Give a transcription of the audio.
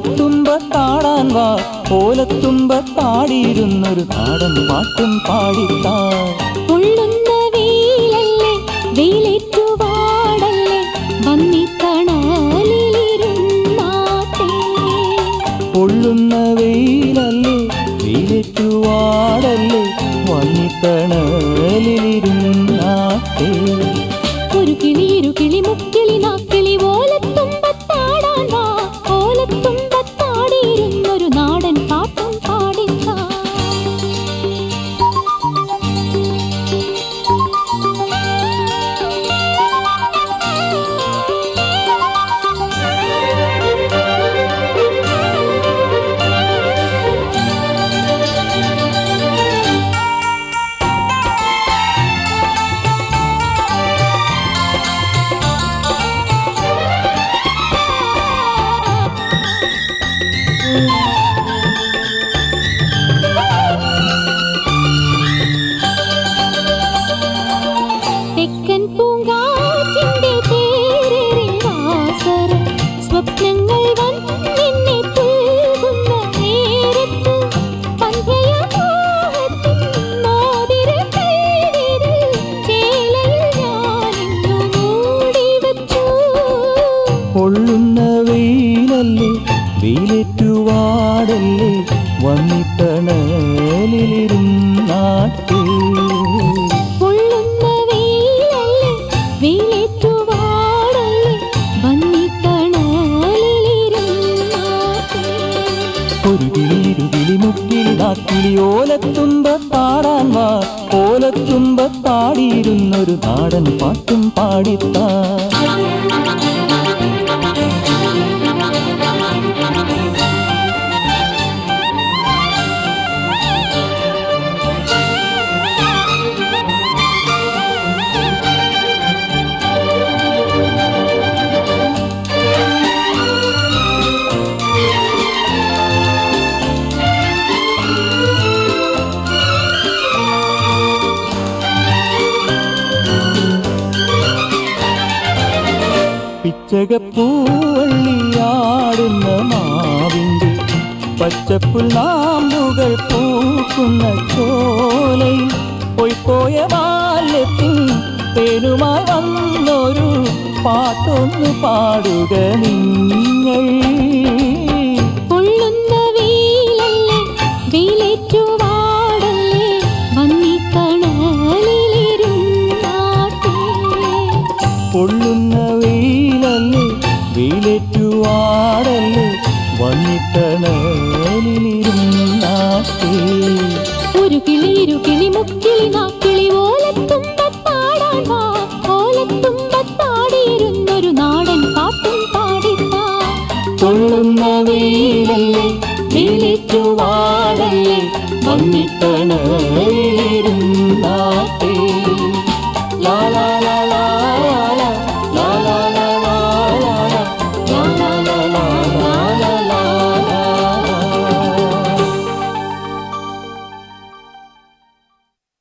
ഓലത്തുമ്പത്താടാൻ വാ, ഓലത്തുമ്പത്താടിയിരുന്നൊരു നാടൻ പാട്ടും പാടിത്താ. പൊള്ളുന്ന വെയിലല്ലേ വെയിലേറ്റുവാടല്ലേ വന്നിത്തണലിലിരുന്നാട്ടെ. പൊള്ളുന്ന വെയിലല്ലേ വെയിലേറ്റുവാടല്ലേ വന്നിത്തണലിലിരുന്നാട്ടെ. ഒരു കിളി ഇരു കിളി മുക്കിളി നാക്കിളി ഓലത്തുമ്പത്താടാൻ വാ, ഓലത്തുമ്പത്താടിയിരുന്നൊരു നാടൻ പാട്ടും പാടിത്താ. തെക്കൻ പൂങ്കാറ്റിന്റെ തേരേറിൽ വാസര സ്വപ്നങ്ങൾ വന്നെന്നെ പുൽകുന്ന നേരത്ത് പന്ഥ്യയമോഹത്തിൻ മോതിരക്കൈവിരൽ ചേലയിൽ ഞാനിന്നു മൂടിവച്ചു. പൊള്ളുന്ന വെയിലല്ലേ വെയിലേറ്റുവാടല്ലേ വന്നിത്തണലിലിരുന്നാട്ടെ. പൊള്ളുന്ന വെയിലല്ലേ വെയിലേറ്റുവാടല്ലേ വന്നിത്തണലിലിരുന്നാട്ടെ. ഒരു കിളി ഇരു കിളി മുക്കിളി നാക്കിളി ഓലത്തുമ്പത്താടാൻ വാ, ഓലത്തുമ്പത്താടിയിരുന്നൊരു നാടൻ പാട്ടും പാടിത്താ. പിച്ചകപ്പൂവള്ളിയാടുന്ന മാവിൻ്റെ പച്ചപ്പുൽ നാമ്പുകൾ പൂക്കുന്ന ചോലയിൽ പൊയ്പോയ ബാല്യത്തിൻ തേനുമായി വന്നൊരു പാട്ടൊന്നു പാടുക നിങ്ങൾ. പൊള്ളുന്ന വെയിലല്ലേ വെയിലേറ്റുവാടല്ലേ വന്നിത്തണലിലിരുന്നാട്ടെ. പൊള്ളുന്ന വെയിലല്ലേ വെയിലേറ്റുവാടല്ലേ വന്നിത്തണലിലിരുന്നാട്ടെ. ഒരു കിളി ഇരു കിളി മുക്കിളി നാക്കിളി ഓലത്തുമ്പത്താടാൻ വാ, ഓലത്തുമ്പത്താടിയിരുന്നൊരു നാടൻ പാട്ടും പാടിത്താ. പൊള്ളുന്ന വെയിലല്ലേ വെയിലേറ്റുവാ